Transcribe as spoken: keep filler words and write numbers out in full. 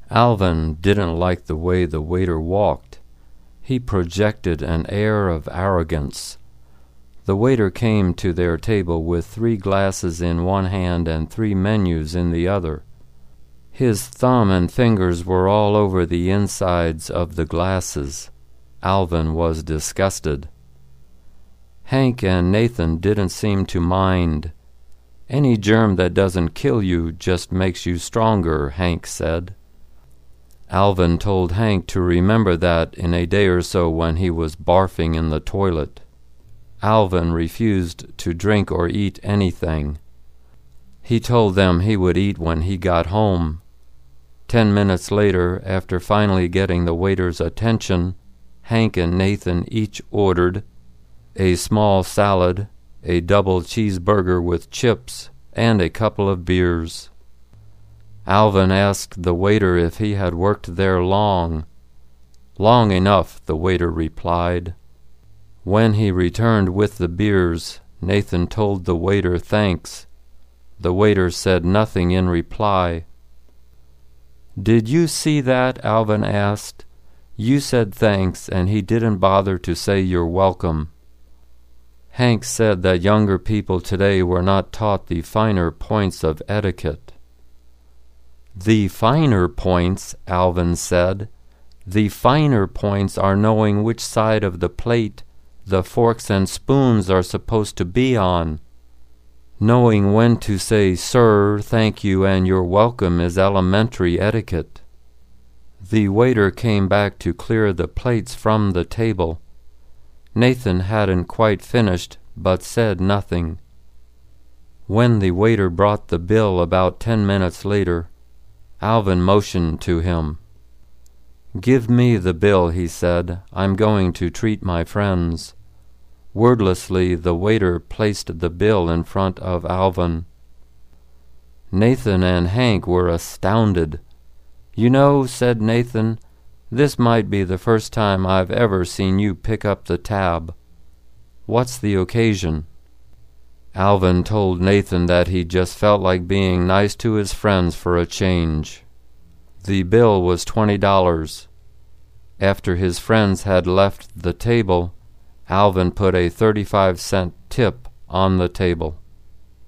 Alvin didn't like the way the waiter walked. He projected an air of arrogance. The waiter came to their table with three glasses in one hand and three menus in the other. His thumb and fingers were all over the insides of the glasses. Alvin was disgusted. Hank and Nathan didn't seem to mind. "Any germ that doesn't kill you just makes you stronger," Hank said. Alvin told Hank to remember that in a day or so when he was barfing in the toilet. Alvin refused to drink or eat anything. He told them he would eat when he got home. Ten minutes later, after finally getting the waiter's attention, Hank and Nathan each ordered a small salad, a double cheeseburger with chips, and a couple of beers. Alvin asked the waiter if he had worked there long. "Long enough," the waiter replied. When he returned with the beers, Nathan told the waiter thanks. The waiter said nothing in reply. "Did you see that?" Alvin asked. "You said thanks, and he didn't bother to say you're welcome." Hank said that younger people today were not taught the finer points of etiquette. "The finer points," Alvin said, "the finer points are knowing which side of the plate the forks and spoons are supposed to be on. Knowing when to say sir, thank you, and you're welcome is elementary etiquette." The waiter came back to clear the plates from the table. Nathan hadn't quite finished, but said nothing. When the waiter brought the bill about ten minutes later, Alvin motioned to him. "Give me the bill," he said. "I'm going to treat my friends." Wordlessly, the waiter placed the bill in front of Alvin. Nathan and Hank were astounded. "You know," said Nathan, "this might be the first time I've ever seen you pick up the tab. What's the occasion?" Alvin told Nathan that he just felt like being nice to his friends for a change. The bill was twenty dollars. After his friends had left the table, Alvin put a thirty-five cent tip on the table.